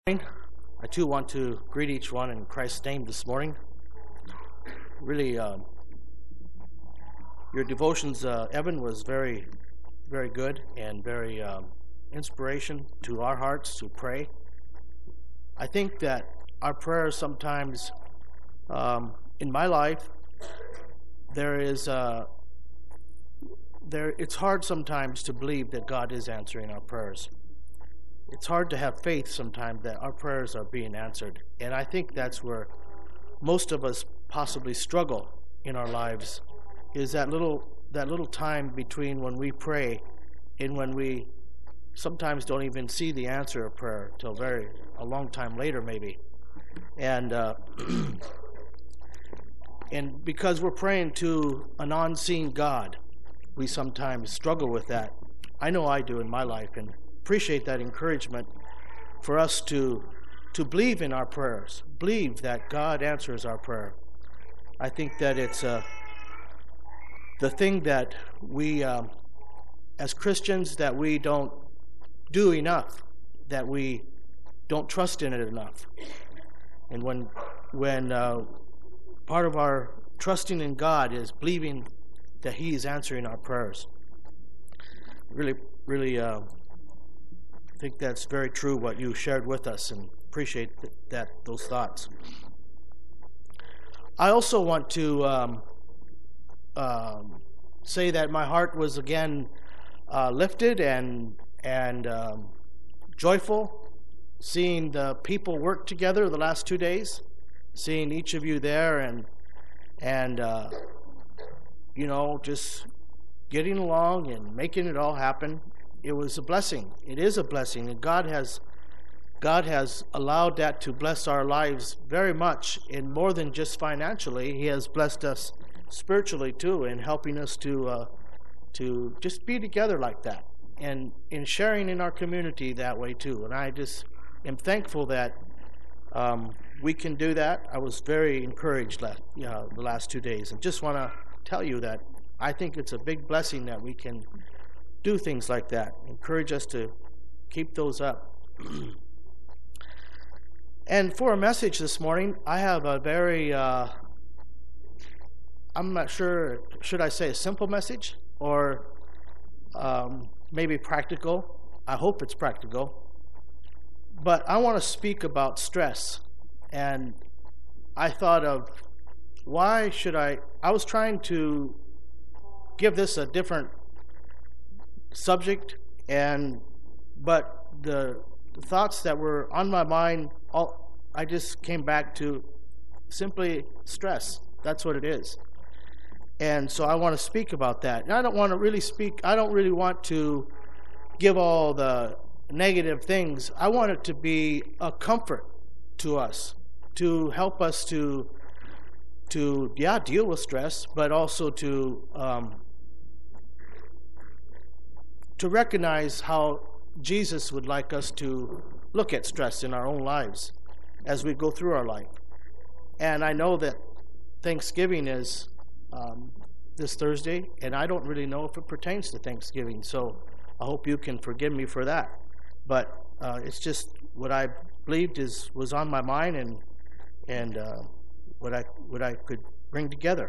I too want to greet each one in Christ's name this morning. Really, your devotions, Evan, was very, very good and very inspiration to our hearts to pray. I think that our prayers sometimes, in my life, it's hard sometimes to believe that God is answering our prayers. It's hard to have faith sometimes that our prayers are being answered. And I think that's where most of us possibly struggle in our lives, is that little time between when we pray and when we sometimes don't even see the answer of prayer till a long time later maybe. And and because we're praying to an unseen God, we sometimes struggle with that. I know I do in my life, and appreciate that encouragement for us to believe in our prayers, believe that God answers our prayer. I think that it's the thing that we, as Christians, that we don't do enough, that we don't trust in it enough. And when part of our trusting in God is believing that He is answering our prayers. Really, I think that's very true what you shared with us, and appreciate those thoughts. I also want to say that my heart was again lifted and joyful, seeing the people work together the last 2 days, seeing each of you there, and just getting along and making it all happen. It was a blessing. It is a blessing, and God has allowed that to bless our lives very much, and more than just financially. He has blessed us spiritually too, in helping us to just be together like that, and in sharing in our community that way too. And I just am thankful that we can do that. I was very encouraged the last 2 days, and just want to tell you that I think it's a big blessing that we can do things like that. Encourage us to keep those up. And for a message this morning, I have a very, I'm not sure, should I say a simple message or maybe practical? I hope it's practical. But I want to speak about stress. And I thought of I was trying to give this a different subject, but the thoughts that were on my mind, I just came back to simply stress. That's what it is. And so I want to speak about that. And I don't really want to give all the negative things. I want it to be a comfort to us, to help us to deal with stress, but also to recognize how Jesus would like us to look at stress in our own lives as we go through our life. And I know that Thanksgiving is this Thursday, and I don't really know if it pertains to Thanksgiving, so I hope you can forgive me for that. But it's just what I believed was on my mind, and what I could bring together.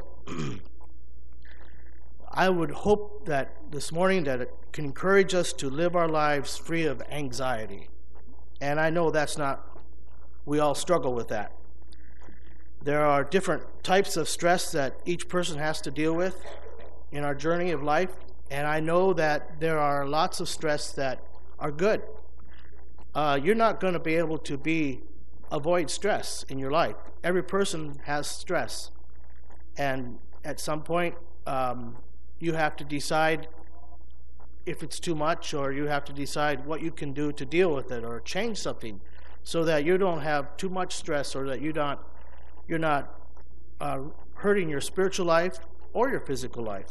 I would hope that this morning that it can encourage us to live our lives free of anxiety. And I know we all struggle with that. There are different types of stress that each person has to deal with in our journey of life. And I know that there are lots of stress that are good. You're not going to be able to avoid stress in your life. Every person has stress. And at some point, you have to decide if it's too much, or you have to decide what you can do to deal with it or change something so that you don't have too much stress, or that you're not hurting your spiritual life or your physical life.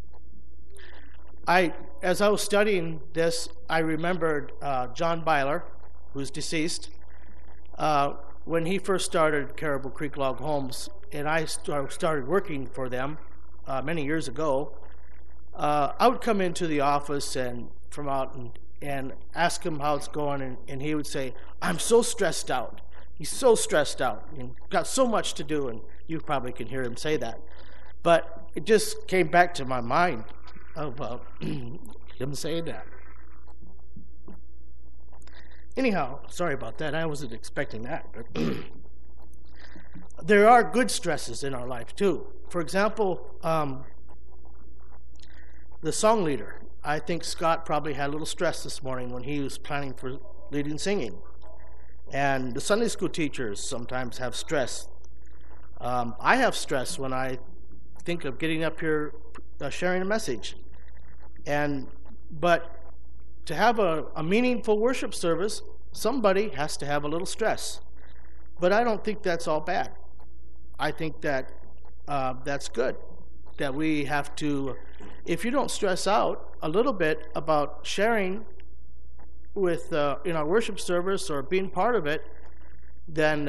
As I was studying this, I remembered John Byler, who's deceased, when he first started Caribou Creek Log Homes, and I started working for them many years ago. I would come into the office and from out and ask him how it's going, and he would say, "I'm so stressed out." He's so stressed out and got so much to do, and you probably can hear him say that. But it just came back to my mind of him saying that. Anyhow, sorry about that. I wasn't expecting that. But there are good stresses in our life, too. For example, the song leader. I think Scott probably had a little stress this morning when he was planning for leading singing. And the Sunday school teachers sometimes have stress. I have stress when I think of getting up here sharing a message. But to have a meaningful worship service, somebody has to have a little stress. But I don't think that's all bad. I think that that's good. That we have to, if you don't stress out a little bit about sharing with in our worship service or being part of it, then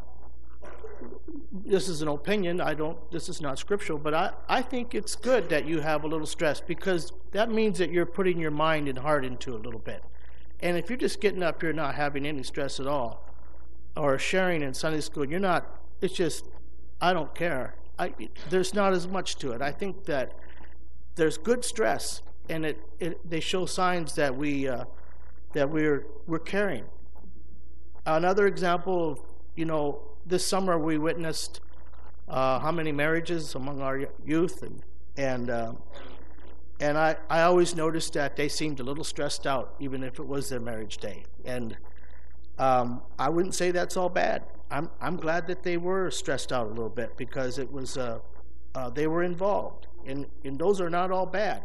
this is an opinion. This is not scriptural, but I think it's good that you have a little stress, because that means that you're putting your mind and heart into it a little bit. And if you're just getting up here not having any stress at all, or sharing in Sunday school, you're not, it's just, I don't care. There's not as much to it. I think that there's good stress, and they show signs that we're caring. Another example, this summer we witnessed how many marriages among our youth, and I always noticed that they seemed a little stressed out, even if it was their marriage day. And I wouldn't say that's all bad. I'm glad that they were stressed out a little bit, because it was they were involved, and those are not all bad.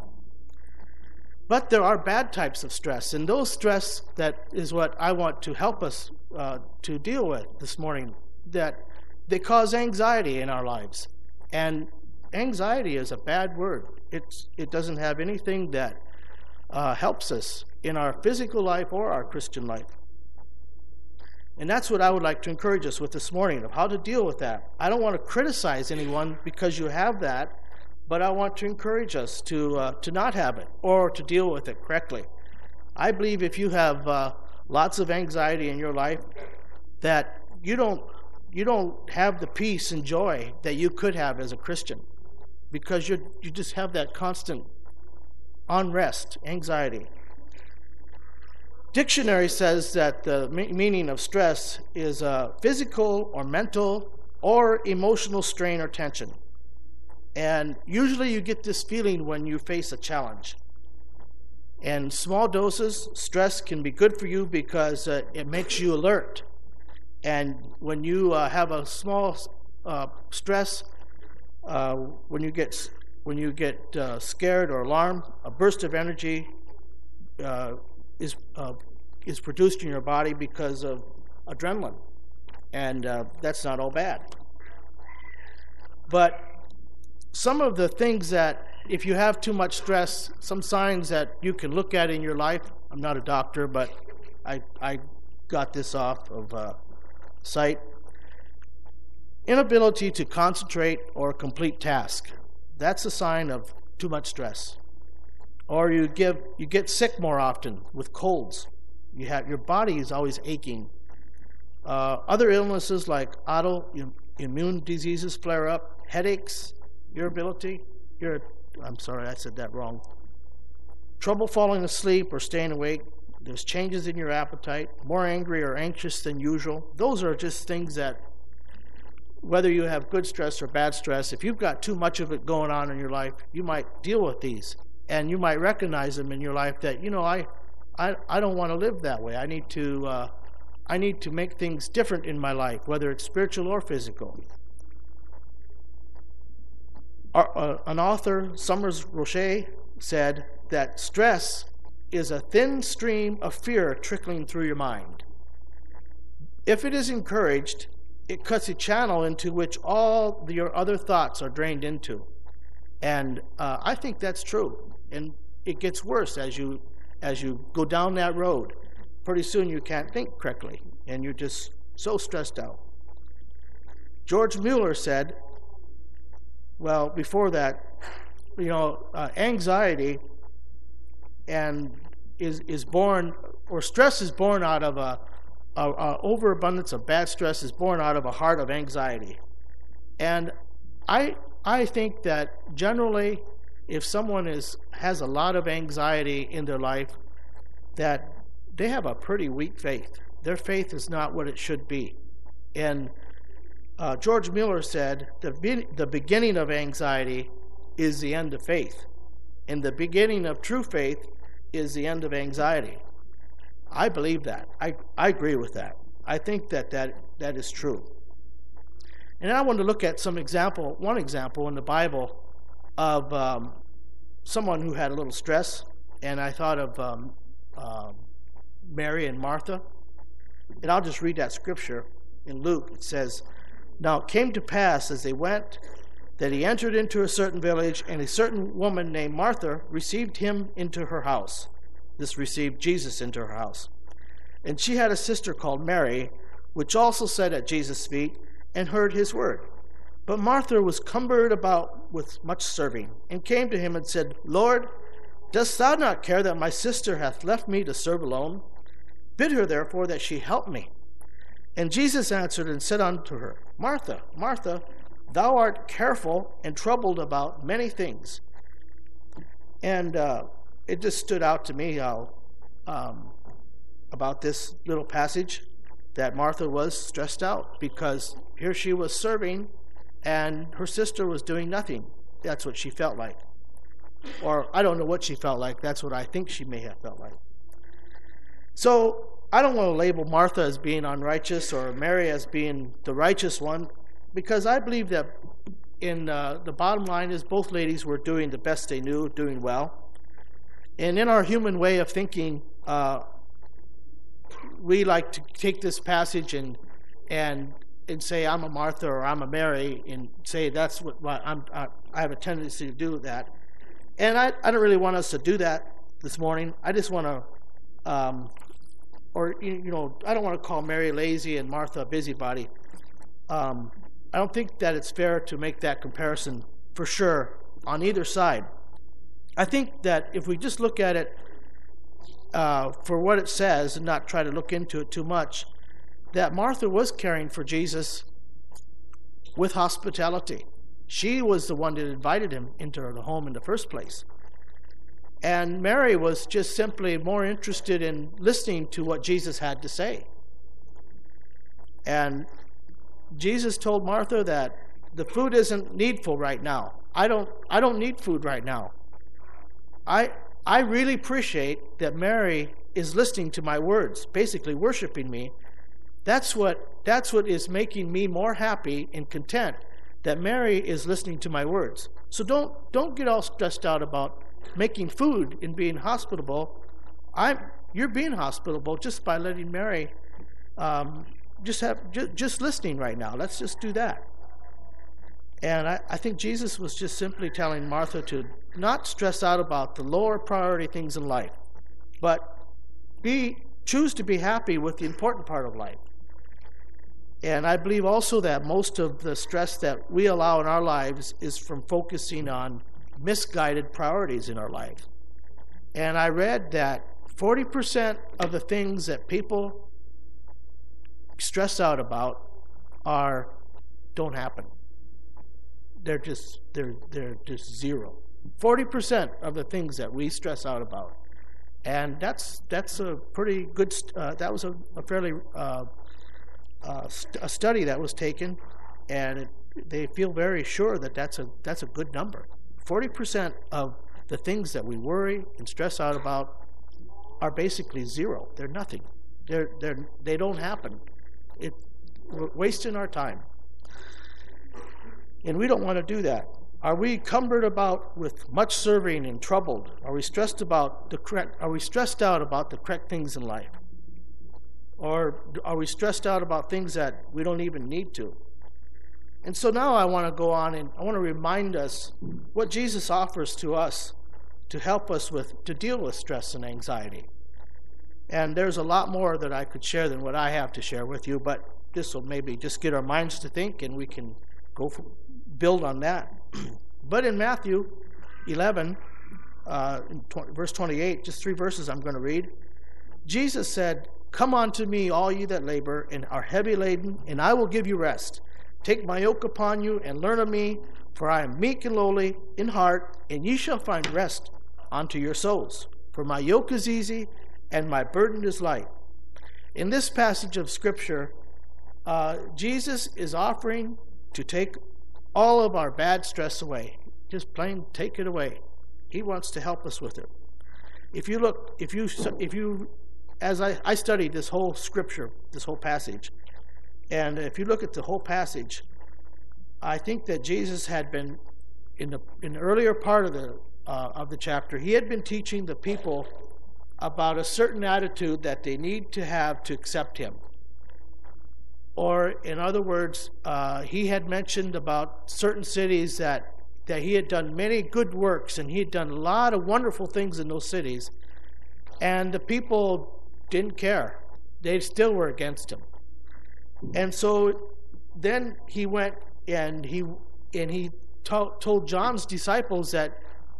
But there are bad types of stress, and those stress, that is what I want to help us to deal with this morning, that they cause anxiety in our lives. And anxiety is a bad word. It doesn't have anything that helps us in our physical life or our Christian life. And that's what I would like to encourage us with this morning, of how to deal with that. I don't want to criticize anyone because you have that, but I want to encourage us to not have it, or to deal with it correctly. I believe if you have lots of anxiety in your life, that you don't have the peace and joy that you could have as a Christian, because you just have that constant unrest, anxiety. Dictionary says that the meaning of stress is physical or mental or emotional strain or tension. And usually you get this feeling when you face a challenge. And small doses, stress can be good for you because it makes you alert. And when you have a small stress, when you get scared or alarmed, a burst of energy is produced in your body because of adrenaline, and that's not all bad. But some of the things that, if you have too much stress, some signs that you can look at in your life. I'm not a doctor, but I got this off of site. Inability to concentrate or complete task. That's a sign of too much stress. Or you get sick more often with colds. Your body is always aching. Other illnesses like autoimmune diseases flare up. Headaches, irritability. I'm sorry, I said that wrong. Trouble falling asleep or staying awake. There's changes in your appetite. More angry or anxious than usual. Those are just things that, whether you have good stress or bad stress, if you've got too much of it going on in your life, you might deal with these. And you might recognize them in your life that, I don't want to live that way. I need to make things different in my life, whether it's spiritual or physical. An author, Summers Roche, said that stress is a thin stream of fear trickling through your mind. If it is encouraged, it cuts a channel into which all your other thoughts are drained into. And I think that's true. And it gets worse as you go down that road. Pretty soon you can't think correctly, and you're just so stressed out. George Mueller said, well, before that, anxiety and is born, or stress is born out of a overabundance of bad stress is born out of a heart of anxiety. And I think that generally, if someone has a lot of anxiety in their life, that they have a pretty weak faith. Their faith is not what it should be. And George Mueller said, the beginning of anxiety is the end of faith. And the beginning of true faith is the end of anxiety. I believe that. I agree with that. I think that is true. And I want to look at one example in the Bible of someone who had a little stress. And I thought of Mary and Martha. And I'll just read that scripture in Luke. It says, "Now it came to pass as they went that he entered into a certain village, and a certain woman named Martha received him into her house." This received Jesus into her house. "And she had a sister called Mary, which also sat at Jesus' feet and heard his word. But Martha was cumbered about with much serving, and came to him and said, Lord, dost thou not care that my sister hath left me to serve alone? Bid her therefore that she help me. And Jesus answered and said unto her, Martha, Martha, thou art careful and troubled about many things." And it just stood out to me how about this little passage that Martha was stressed out because here she was serving and her sister was doing nothing. That's what she felt like. Or I don't know what she felt like. That's what I think she may have felt like. So I don't want to label Martha as being unrighteous or Mary as being the righteous one, because I believe that in the bottom line is both ladies were doing the best they knew, doing well. And in our human way of thinking, we like to take this passage and say I'm a Martha or I'm a Mary and say that's what I have a tendency to do that. And I don't really want us to do that this morning. I just want to, I don't want to call Mary lazy and Martha a busybody. I don't think that it's fair to make that comparison for sure on either side. I think that if we just look at it for what it says and not try to look into it too much, that Martha was caring for Jesus with hospitality. She was the one that invited him into her home in the first place. And Mary was just simply more interested in listening to what Jesus had to say. And Jesus told Martha that the food isn't needful right now. I don't need food right now. I really appreciate that Mary is listening to my words, basically worshiping me. That's what is making me more happy and content, that Mary is listening to my words. So don't get all stressed out about making food and being hospitable. You're being hospitable just by letting Mary just listening right now. Let's just do that. And I think Jesus was just simply telling Martha to not stress out about the lower priority things in life, but choose to be happy with the important part of life. And I believe also that most of the stress that we allow in our lives is from focusing on misguided priorities in our life. And I read that 40% of the things that people stress out about don't happen. They're just zero. 40% of the things that we stress out about, and that's a pretty good. That was a fairly a study that was taken, and they feel very sure that that's a good number. 40% of the things that we worry and stress out about are basically zero. They're nothing. They don't happen. We're wasting our time. And we don't want to do that. Are we cumbered about with much serving and troubled? Are we stressed out about the correct things in life? Or are we stressed out about things that we don't even need to? And so now I want to go on and I want to remind us what Jesus offers to us to help us to deal with stress and anxiety. And there's a lot more that I could share than what I have to share with you, but this will maybe just get our minds to think and we can build on that. But in Matthew 11, verse 28, just 3 verses I'm going to read. Jesus said, "Come unto me, all ye that labor and are heavy laden, and I will give you rest. Take my yoke upon you and learn of me, for I am meek and lowly in heart, and ye shall find rest unto your souls. For my yoke is easy and my burden is light." In this passage of Scripture, Jesus is offering to take all of our bad stress away. Just plain take it away. He wants to help us with it. As I studied this whole Scripture, this whole passage, and if you look at the whole passage, I think that Jesus had been in the earlier part of the chapter. He had been teaching the people about a certain attitude that they need to have to accept him. Or, in other words, he had mentioned about certain cities that he had done many good works, and he had done a lot of wonderful things in those cities, and the people didn't care. They still were against him. And so then he went and he told John's disciples that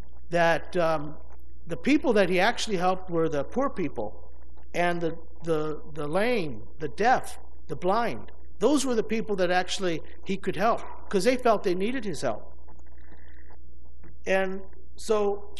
the people that he actually helped were the poor people and the lame, the deaf, the blind. Those were the people that actually he could help because they felt they needed his help. And so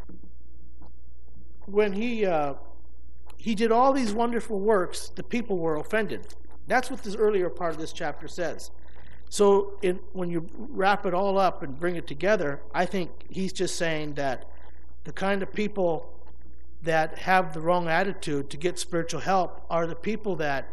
when he did all these wonderful works, the people were offended. That's what this earlier part of this chapter says. So when you wrap it all up and bring it together, I think he's just saying that the kind of people that have the wrong attitude to get spiritual help are the people that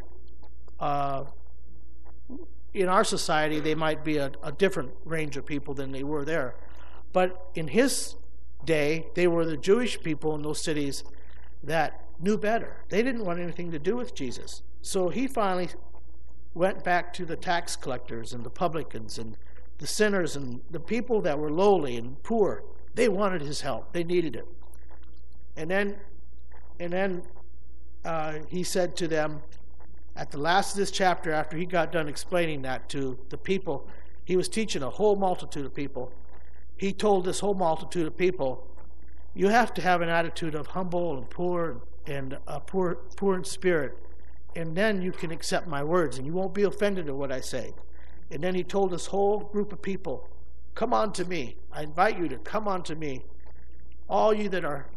in our society they might be a different range of people than they were there. But in his day, they were the Jewish people in those cities that knew better. They didn't want anything to do with Jesus. So he finally went back to the tax collectors and the publicans and the sinners and the people that were lowly and poor. They wanted his help. They needed it. And then he said to them at the last of this chapter, after he got done explaining that to the people, he was teaching a whole multitude of people. He told this whole multitude of people, you have to have an attitude of humble and poor in spirit, and then you can accept my words, and you won't be offended at what I say. And then he told this whole group of people, come on to me. I invite you to come on to me, all you that are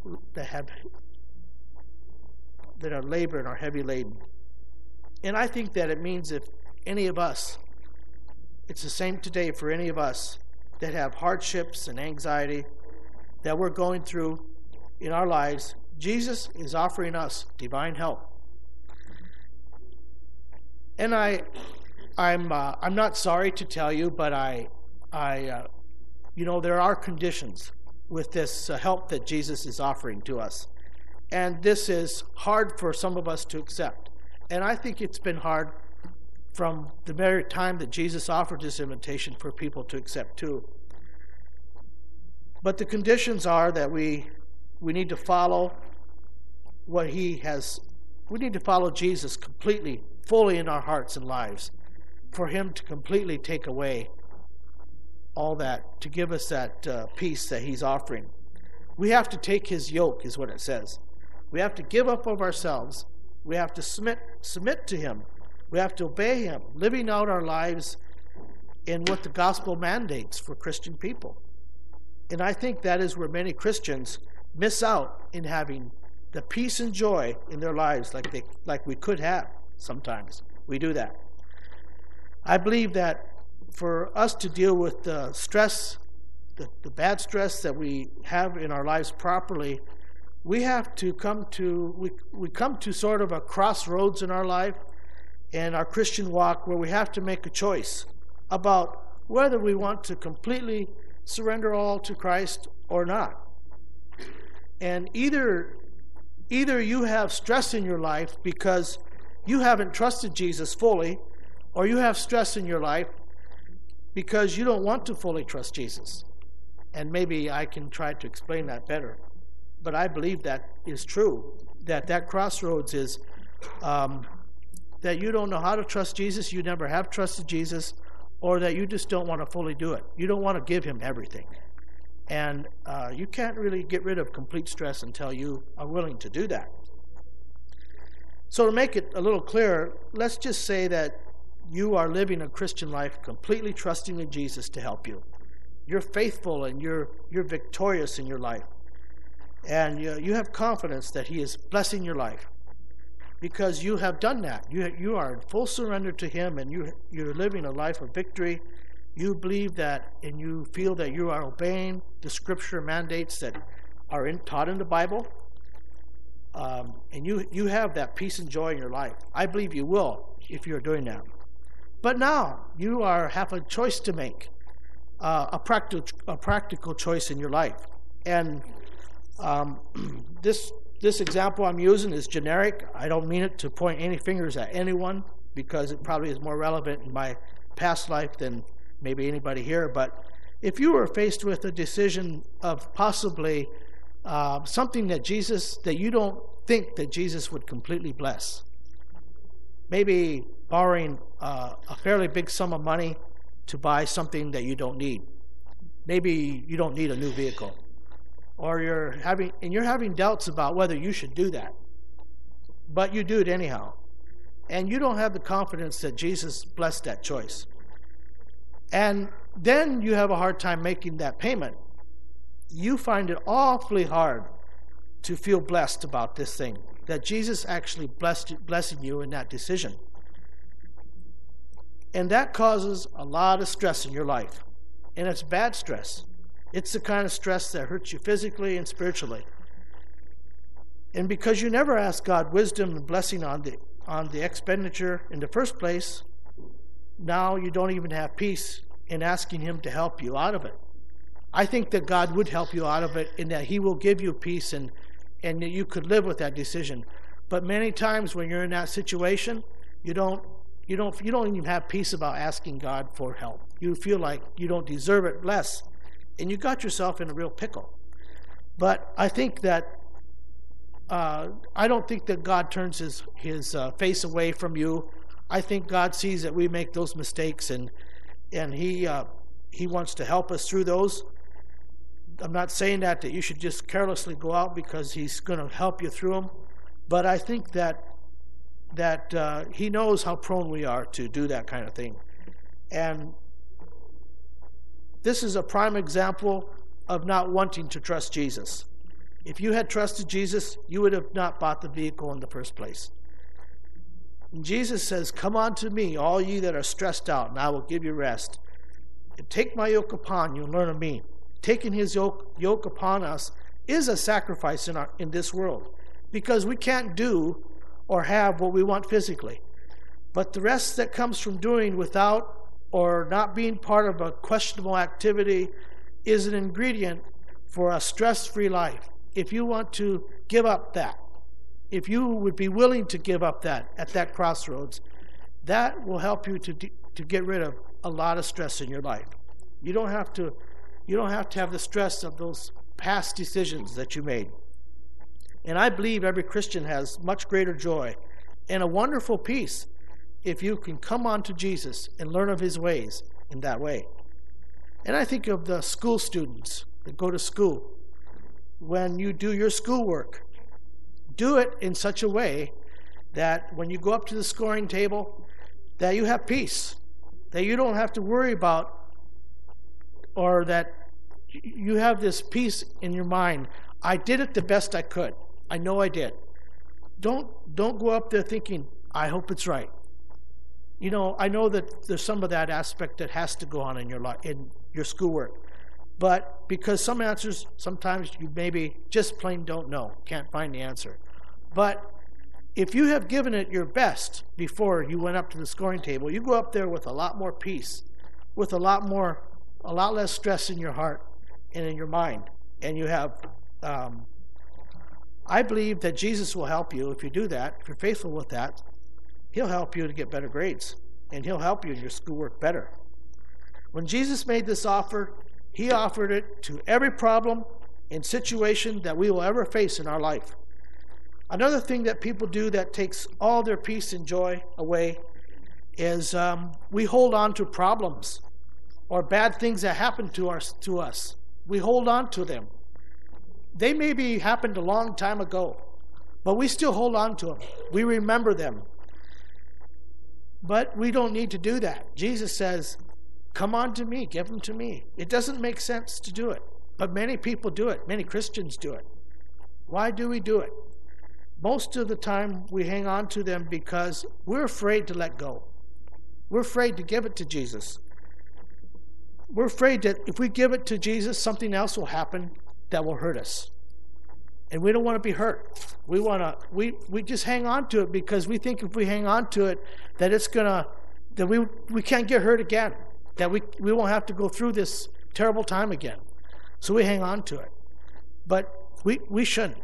labor and are heavy laden. And I think that it means if any of us, it's the same today for any of us that have hardships and anxiety that we're going through in our lives, Jesus is offering us divine help. And I'm not sorry to tell you, but there are conditions with this help that Jesus is offering to us, and this is hard for some of us to accept. And I think it's been hard from the very time that Jesus offered this invitation for people to accept too. But the conditions are that we need to follow what he has. We need to follow Jesus completely, fully in our hearts and lives, for him to completely take away all that, to give us that peace that he's offering. We have to take his yoke, is what it says. We have to give up of ourselves. We have to submit to him. We have to obey him, living out our lives in what the gospel mandates for Christian people. And I think that is where many Christians miss out in having the peace and joy in their lives like we could have sometimes. We do that. I believe that for us to deal with the stress, the bad stress that we have in our lives properly, we have to come to sort of a crossroads in our life and our Christian walk where we have to make a choice about whether we want to completely surrender all to Christ or not. And either you have stress in your life because you haven't trusted Jesus fully, or you have stress in your life because you don't want to fully trust Jesus. And maybe I can try to explain that better. But I believe that is true, that crossroads is that you don't know how to trust Jesus, you never have trusted Jesus, or that you just don't want to fully do it. You don't want to give him everything. And you can't really get rid of complete stress until you are willing to do that. So to make it a little clearer, let's just say that you are living a Christian life completely trusting in Jesus to help you. You're faithful and you're victorious in your life. And you have confidence that He is blessing your life because you have done that. You are in full surrender to Him, and you're living a life of victory. You believe that, and you feel that you are obeying the Scripture mandates that are taught in the Bible. And you have that peace and joy in your life. I believe you will if you're doing that. But now you have a choice to make, a practical choice in your life. And this example I'm using is generic. I don't mean it to point any fingers at anyone because it probably is more relevant in my past life than maybe anybody here. But if you were faced with a decision of possibly something that you don't think that Jesus would completely bless, maybe borrowing a fairly big sum of money to buy something that you don't need. Maybe you don't need a new vehicle, or you're having doubts about whether you should do that, but you do it anyhow, and you don't have the confidence that Jesus blessed that choice. And then you have a hard time making that payment. You find it awfully hard to feel blessed about this thing, that Jesus actually blessing you in that decision. And that causes a lot of stress in your life. And it's bad stress. It's the kind of stress that hurts you physically and spiritually. And because you never ask God wisdom and blessing on the expenditure in the first place, now you don't even have peace in asking Him to help you out of it. I think that God would help you out of it, in that He will give you peace and that you could live with that decision. But many times when you're in that situation, you don't even have peace about asking God for help. You feel like you don't deserve it less, and you got yourself in a real pickle. But I think that I don't think that God turns His face away from you. I think God sees that we make those mistakes, and He wants to help us through those. I'm not saying that you should just carelessly go out because He's going to help you through them, but I think that He knows how prone we are to do that kind of thing. And this is a prime example of not wanting to trust Jesus. If you had trusted Jesus, you would have not bought the vehicle in the first place. And Jesus says, "Come unto me, all ye that are stressed out, and I will give you rest. And take my yoke upon you and learn of me." Taking His yoke upon us is a sacrifice in this world, because we can't do or have what we want physically. But the rest that comes from doing without or not being part of a questionable activity is an ingredient for a stress-free life. If you want to give up that, if you would be willing to give up that at that crossroads, that will help you to get rid of a lot of stress in your life. You don't have to have the stress of those past decisions that you made. And I believe every Christian has much greater joy and a wonderful peace if you can come on to Jesus and learn of His ways in that way. And I think of the school students that go to school. When you do your schoolwork, do it in such a way that when you go up to the scoring table, that you have peace, that you don't have to worry about, or that you have this peace in your mind. I did it the best I could. I know I did. Don't go up there thinking, I hope it's right. I know that there's some of that aspect that has to go on in your life, in your schoolwork. But because some answers, sometimes you maybe just plain don't know, can't find the answer. But if you have given it your best before you went up to the scoring table, you go up there with a lot more peace, with a lot less stress in your heart and in your mind. And you have, I believe that Jesus will help you if you do that. If you're faithful with that, He'll help you to get better grades, and He'll help you in your schoolwork better. When Jesus made this offer, He offered it to every problem and situation that we will ever face in our life. Another thing that people do that takes all their peace and joy away is we hold on to problems or bad things that happen to us. We hold on to them. They maybe happened a long time ago, but we still hold on to them. We remember them. But we don't need to do that. Jesus says, come on to me, give them to me. It doesn't make sense to do it, but many people do it. Many Christians do it. Why do we do it? Most of the time we hang on to them because we're afraid to let go. We're afraid to give it to Jesus. We're afraid that if we give it to Jesus, something else will happen that will hurt us. And we don't want to be hurt. We just hang on to it because we think if we hang on to it, that we can't get hurt again. That we won't have to go through this terrible time again. So we hang on to it. But we shouldn't.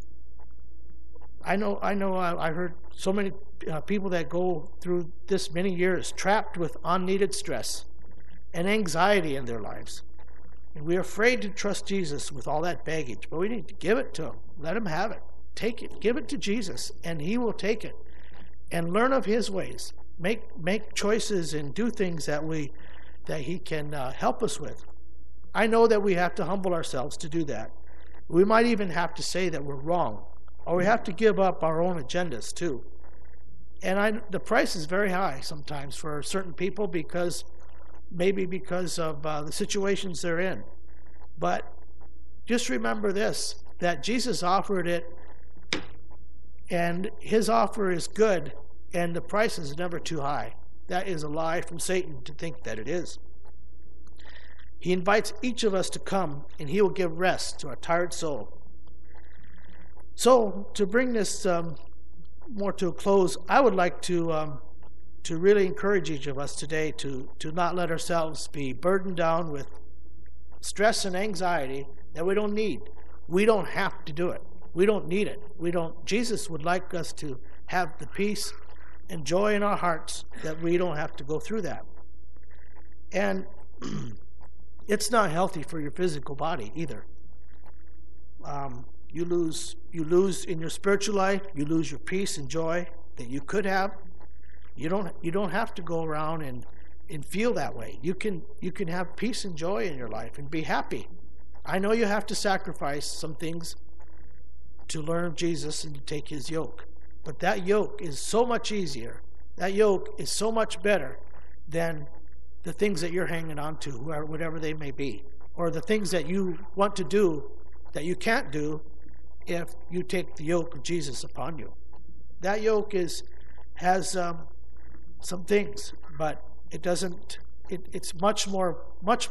I know. I heard so many people that go through this many years trapped with unneeded stress and anxiety in their lives. And we're afraid to trust Jesus with all that baggage, but we need to give it to him. Let him have it. Take it. Give it to Jesus, and he will take it. And learn of his ways. Make choices and do things that he can help us with. I know that we have to humble ourselves to do that. We might even have to say that we're wrong, or we have to give up our own agendas too. And the price is very high sometimes for certain people because of the situations they're in. But just remember this, that Jesus offered it, and his offer is good, and the price is never too high. That is a lie from Satan to think that it is. He invites each of us to come, and he will give rest to a tired soul. So, to bring this more to a close, I would like to really encourage each of us today to not let ourselves be burdened down with stress and anxiety that we don't need. We don't have to do it. We don't need it. Jesus would like us to have the peace and joy in our hearts that we don't have to go through that. And it's not healthy for your physical body either. You lose in your spiritual life. You lose your peace and joy that you could have. You don't have to go around and feel that way. You can have peace and joy in your life and be happy. I know you have to sacrifice some things to learn of Jesus and to take his yoke. But that yoke is so much easier. That yoke is so much better than the things that you're hanging on to, whatever they may be, or the things that you want to do that you can't do if you take the yoke of Jesus upon you. That yoke has some things, but it doesn't. It's much more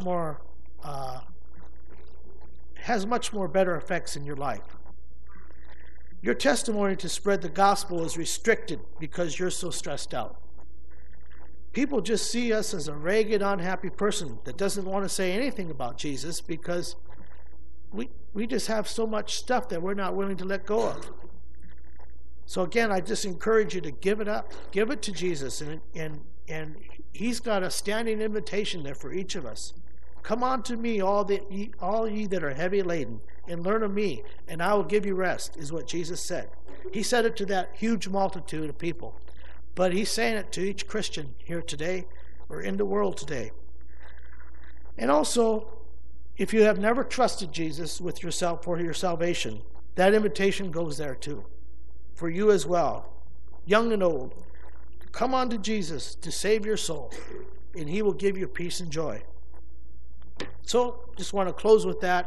has much more better effects in your life. Your testimony to spread the gospel is restricted because you're so stressed out. People just see us as a ragged, unhappy person that doesn't want to say anything about Jesus because we just have so much stuff that we're not willing to let go of. So again, I just encourage you to give it up. Give it to Jesus, and he's got a standing invitation there for each of us. Come on to me, all ye that are heavy laden, and learn of me, and I will give you rest, is what Jesus said. He said it to that huge multitude of people. But he's saying it to each Christian here today, or in the world today. And also, if you have never trusted Jesus with yourself for your salvation, that invitation goes there too. For you as well, young and old, come on to Jesus to save your soul, and he will give you peace and joy. So, just want to close with that.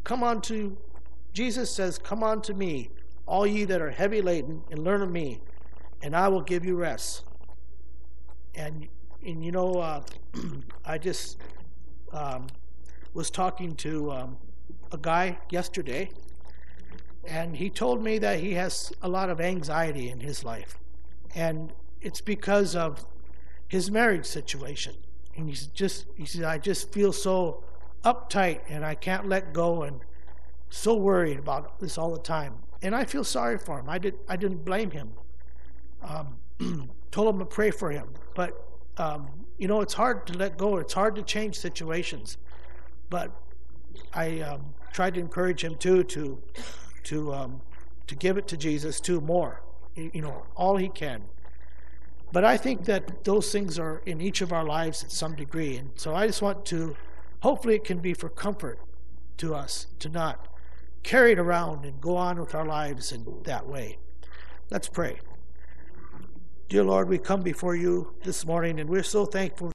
Jesus says, come on to me, all ye that are heavy laden, and learn of me, and I will give you rest. And you know, I just was talking to a guy yesterday, and he told me that he has a lot of anxiety in his life. And it's because of his marriage situation. And he said, I just feel so uptight and I can't let go and so worried about this all the time. And I feel sorry for him. I didn't blame him. Told him to pray for him. But, you know, it's hard to let go. It's hard to change situations. But I tried to encourage him too to give it to Jesus too more, you know, all he can. But I think that those things are in each of our lives at some degree. And so I just want to, hopefully it can be for comfort to us to not carry it around and go on with our lives in that way. Let's pray. Dear Lord, we come before you this morning, and we're so thankful